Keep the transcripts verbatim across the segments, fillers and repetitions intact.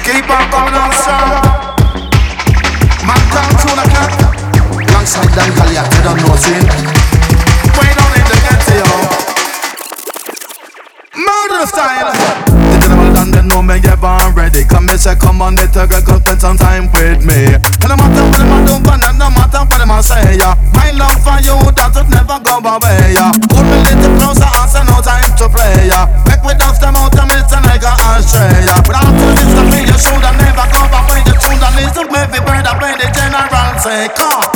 Keep on coming on strong. Man down to the cat. Alongside Dan Goliath, you don't know sin. Way down in the ghetto, yo. Murder style. The general done they know me ever ready. Come me say come on, little girl, come spend some time with me. And no matter what them a do, but no matter what them a say, yeah. My love for you, that would never go away, yeah. Hold me little closer, and say no time to play, yeah. Make me dust them out, and it's a nigga ashtray, yeah. But after this, the thing you should have never go away. The tune that needs to make me bird up when the general say, come.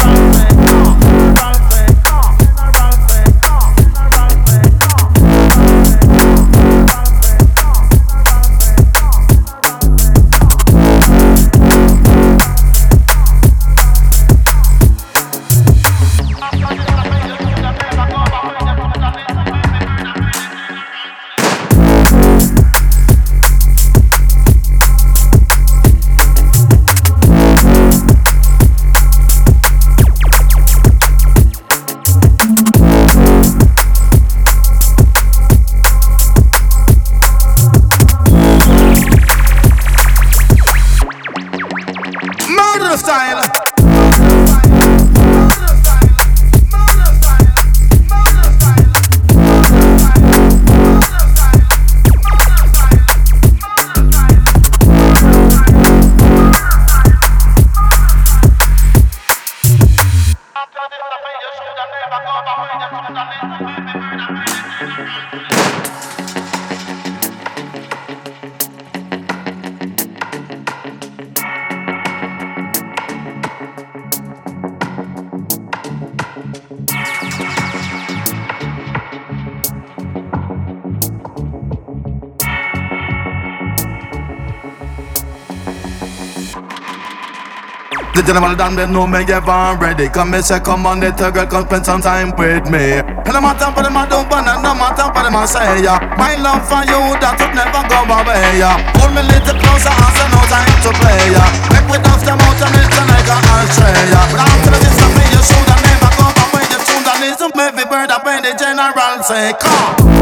The general done they know me ever ready. Come me say come on, little girl, come spend some time with me. And no matter what them a do, but no matter what them a say, yeah. My love for you, that would never go away, yeah. Hold me little closer, and say no time to play, yeah. Make me dust them out, and it's a nigga ashtray, yeah. But after this, I mean you should have never go away. The tune that needs to make me bird up when the general say, come.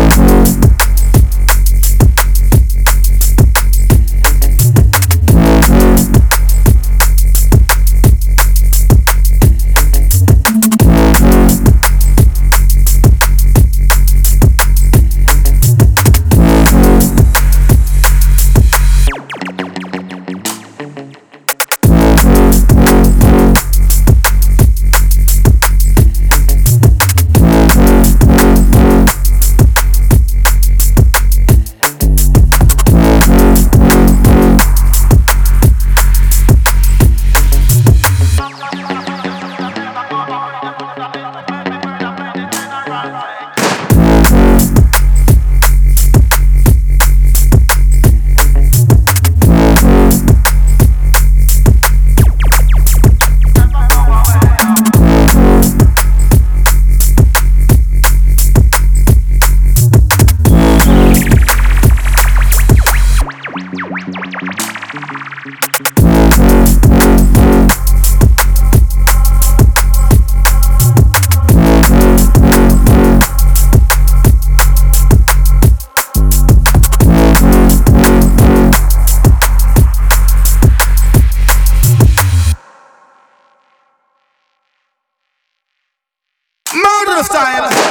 Style.